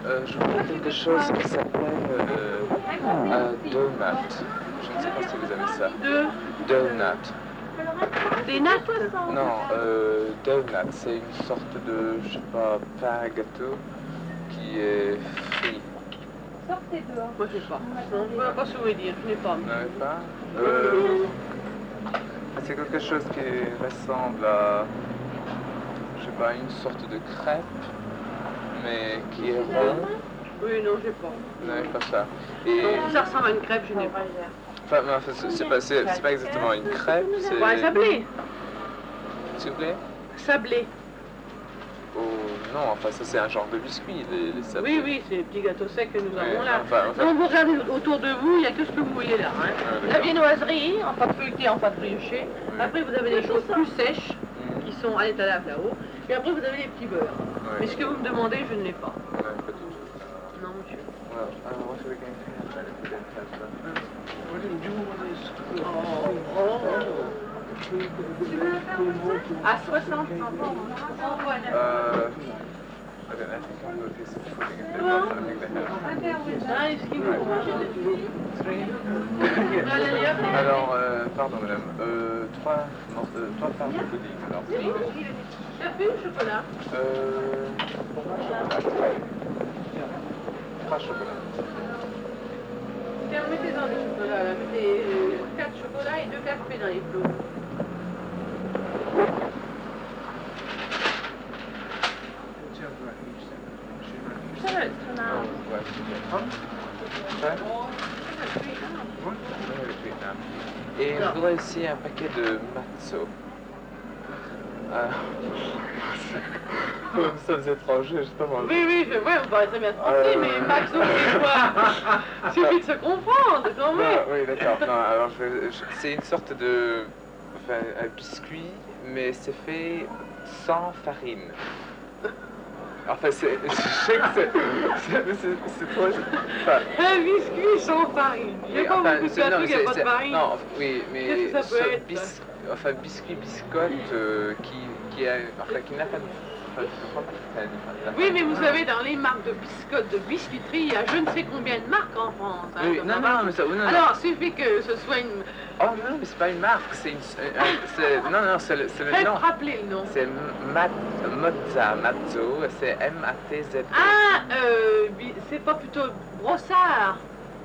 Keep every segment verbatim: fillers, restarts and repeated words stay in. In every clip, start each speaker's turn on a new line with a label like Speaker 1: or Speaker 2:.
Speaker 1: Euh, je voulais quelque chose qui s'appelle euh, un donut. Je ne sais pas si vous avez ça.
Speaker 2: Deux.
Speaker 1: Donut.
Speaker 2: Des nattes?
Speaker 1: Non, euh, donut, c'est une sorte de, je sais pas, pain à gâteau qui est frit.
Speaker 2: Sortez dehors. Moi, je sais pas. Non, je ne vois pas ce que vous voulez dire. Je n'ai pas.
Speaker 1: Vous n'avez pas euh, C'est quelque chose qui ressemble à, je sais pas, une sorte de crêpe, mais qui est rond.
Speaker 2: Oui, non, je n'ai pas.
Speaker 1: Vous n'avez pas ça. Et...
Speaker 2: Non, ça ressemble à une crêpe, je n'ai pas.
Speaker 1: Enfin, enfin c'est pas, c'est pas exactement une crêpe, c'est...
Speaker 2: Ouais, sablé.
Speaker 1: S'il vous plaît?
Speaker 2: Sablé.
Speaker 1: Oh non, enfin ça c'est un genre de biscuit, les, les sablés.
Speaker 2: Oui, oui, c'est les petits gâteaux secs que nous
Speaker 1: ouais,
Speaker 2: avons là.
Speaker 1: Enfin, enfin...
Speaker 2: Donc vous regardez autour de vous, il n'y a que ce que vous voyez là. Hein.
Speaker 1: Ah,
Speaker 2: la viennoiserie, en pâte feuilletée, en pâte briochée. Oui. Après vous avez des choses plus sèches, mmh. qui sont à l'étalage là-haut. Et après vous avez les petits beurres. Oui. Mais ce que vous me demandez, je ne l'ai pas.
Speaker 1: Ouais, pas du tout.
Speaker 2: Non, monsieur.
Speaker 1: Well, uh, what are we going to have then if we don't have that?
Speaker 3: What do you do with this?
Speaker 2: Oh, oh. À soixante.
Speaker 1: Euh... I don't know, I think I'll do a piece of pudding if they want, I think they have.
Speaker 2: Ah, est-ce qu'il vous mange
Speaker 1: Three? Yes. Alors, euh, pardon madame, euh, trois, non, euh, trois parts de pudding alors.
Speaker 2: Oui. Café ou chocolat?
Speaker 1: Euh... Pour moi, chocolat. Trois chocolats.
Speaker 2: Tiens, mettez-en des chocolats là, mettez euh, quatre chocolats et deux cafés dans les plots.
Speaker 1: Et je voudrais aussi un paquet de matzo. Euh... Nous sommes étrangers, justement.
Speaker 2: Oui, oui, je vois, on parle très bien français, euh... mais matzo, c'est quoi? Il suffit de se comprendre, quand même.
Speaker 1: Non, oui, d'accord. Non, alors, je, je, c'est une sorte de... Enfin, un biscuit, mais c'est fait sans farine. Enfin, c'est, je sais que c'est, c'est, c'est trop... Enfin,
Speaker 2: un biscuit sans farine. Il n'y a pas
Speaker 1: enfin,
Speaker 2: beaucoup de gâteaux qui n'ont pas de farine.
Speaker 1: Non, oui, mais...
Speaker 2: Qu'est-ce que ça peut être
Speaker 1: bis, enfin, biscuit biscotte euh, qui, qui, a, enfin, qui n'a pas de... Enfin, je crois pas que ça a
Speaker 2: oui, mais vous savez, dans les marques de biscottes, de biscuiterie, il y a je ne sais combien de marques en France. Hein,
Speaker 1: oui, non, non, mais ça... Non,
Speaker 2: alors, il suffit que ce soit une...
Speaker 1: Oh non, mais c'est pas une marque, c'est une... C'est, non, non, c'est le, c'est le
Speaker 2: Faites
Speaker 1: nom.
Speaker 2: rappeler le nom.
Speaker 1: C'est Mat, Mozza, Mazzo, c'est M A T Z O.
Speaker 2: Ah, euh, c'est pas plutôt Brossard?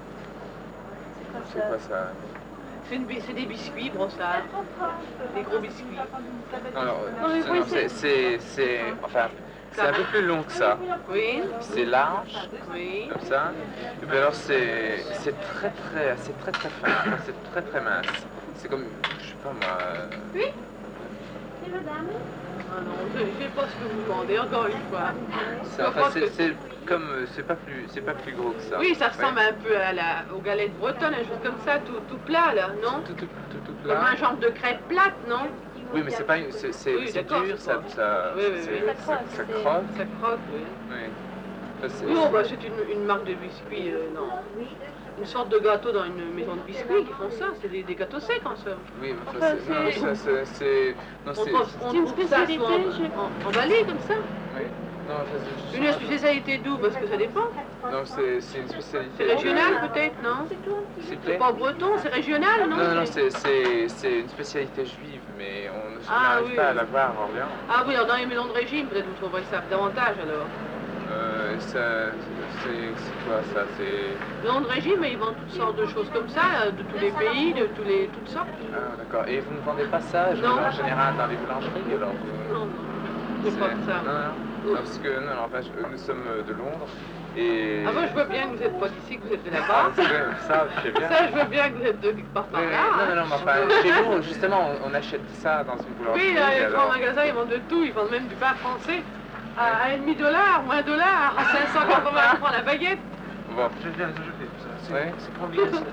Speaker 1: C'est quoi ça?
Speaker 2: C'est, une, c'est des biscuits, Brossard. Des gros biscuits.
Speaker 1: Alors, non, c'est, c'est, c'est... Enfin... C'est un peu plus long que ça.
Speaker 2: Oui.
Speaker 1: C'est large.
Speaker 2: Oui.
Speaker 1: Comme ça. Et puis alors c'est c'est très très c'est très très fin. C'est très très mince. C'est comme je sais pas moi.
Speaker 2: Oui. C'est madame. Ah non, je ne sais pas ce que vous demandez encore une fois.
Speaker 1: C'est, enfin, c'est, que... c'est comme c'est pas plus c'est pas plus gros que ça.
Speaker 2: Oui, ça ressemble ouais. un peu à la aux galettes bretonnes, une chose comme ça, tout, tout plat là, non?
Speaker 1: Tout, tout, tout, tout plat.
Speaker 2: Comme un genre de crêpe plate, non?
Speaker 1: Oui, mais c'est pas une, c'est, c'est,
Speaker 2: oui,
Speaker 1: c'est dur, ça, ça,
Speaker 2: oui, oui,
Speaker 1: c'est,
Speaker 2: oui.
Speaker 1: ça, ça, ça croque.
Speaker 2: Ça croque, oui.
Speaker 1: Oui. Enfin, c'est,
Speaker 2: oui, oh, bah, c'est une, une marque de biscuits, euh, non. Une sorte de gâteau dans une maison de biscuits qui font ça, c'est des, des gâteaux secs en somme.
Speaker 1: Oui, mais enfin, c'est, non, ça, c'est, c'est, non, c'est,
Speaker 2: on, on, c'est une spécialité en, emballé comme ça.
Speaker 1: Oui. Non, enfin, c'est,
Speaker 2: une spécialité d'où? Parce que ça dépend.
Speaker 1: Non, c'est, c'est une spécialité.
Speaker 2: C'est régional de... peut-être, non? C'est pas breton, c'est régional, non?
Speaker 1: Non, non, c'est, c'est, c'est une spécialité juive, mais on ne
Speaker 2: ah,
Speaker 1: n'arrive
Speaker 2: oui.
Speaker 1: pas à la voir en Orléans.
Speaker 2: Ah oui, alors dans les maisons de régime, peut-être vous trouverez ça davantage alors.
Speaker 1: Euh, ça, c'est, c'est quoi ça? C'est...
Speaker 2: Maisons de régime, ils vendent toutes sortes de choses comme ça, de tous les pays, de tous les, toutes sortes.
Speaker 1: Ah, d'accord. Et vous ne vendez pas ça, je
Speaker 2: non.
Speaker 1: en général, dans les boulangeries alors vous...
Speaker 2: Non, non, c'est pas ça.
Speaker 1: Non, non. Non, parce que non, enfin, je, nous sommes de Londres et...
Speaker 2: Ah moi je vois bien que vous n'êtes pas d'ici, que vous êtes de là-bas.
Speaker 1: Ça, je sais bien.
Speaker 2: Ça, je vois bien que vous êtes de quelque part par là.
Speaker 1: Non, non, non, mais enfin, chez nous, justement, on, on achète ça dans une boulangerie.
Speaker 2: Oui, dans les grands magasins, ils vendent de tout, ils vendent même du pain français à un demi dollar ou un dollar, à cinq cent quatre-vingts francs la baguette.
Speaker 1: Bon.
Speaker 3: Je viens de jeter ça. C'est,
Speaker 1: ouais.
Speaker 3: c'est combien ça?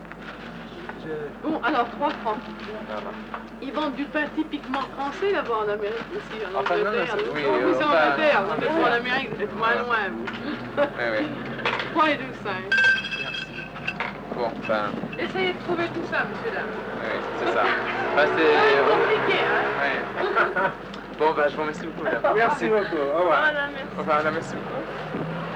Speaker 2: Bon, alors trois francs.
Speaker 1: Voilà.
Speaker 2: Ils vendent du pain typiquement français là-bas en Amérique aussi, en
Speaker 1: enfin,
Speaker 2: Angleterre.
Speaker 1: Non, non, oui,
Speaker 2: oh, vous, c'est en Angleterre, vous êtes
Speaker 1: ouais.
Speaker 2: en Amérique, vous êtes moins loin, vous.
Speaker 1: Oui, oui.
Speaker 2: trois et deux, cinq.
Speaker 1: Merci. Bon, enfin...
Speaker 2: Essayez de trouver tout ça, monsieur là.
Speaker 1: Oui, c'est ça. Enfin, c'est...
Speaker 2: C'est compliqué, hein.
Speaker 1: Oui. Bon, bah, je vous remercie beaucoup, madame.
Speaker 3: Merci beaucoup, au revoir.
Speaker 2: Voilà, merci.
Speaker 1: Au revoir, merci beaucoup.